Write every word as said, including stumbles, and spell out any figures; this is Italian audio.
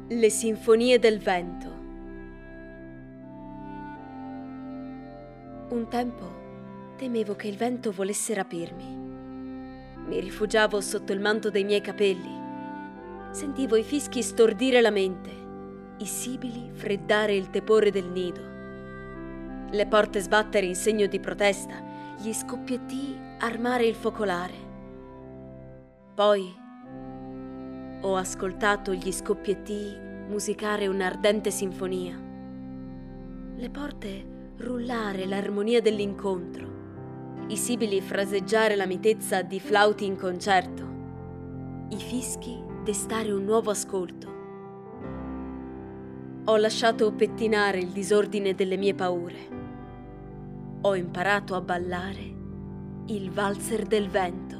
Le sinfonie del vento. Un tempo temevo che il vento volesse rapirmi. Mi rifugiavo sotto il manto dei miei capelli. Sentivo i fischi stordire la mente, i sibili freddare il tepore del nido, le porte sbattere in segno di protesta, gli scoppiettii armare il focolare. Poi ho ascoltato gli scoppiettii musicare un'ardente sinfonia, le porte rullare l'armonia dell'incontro, i sibili fraseggiare la mitezza di flauti in concerto, i fischi destare un nuovo ascolto. Ho lasciato pettinare il disordine delle mie paure. Ho imparato a ballare il valzer del vento.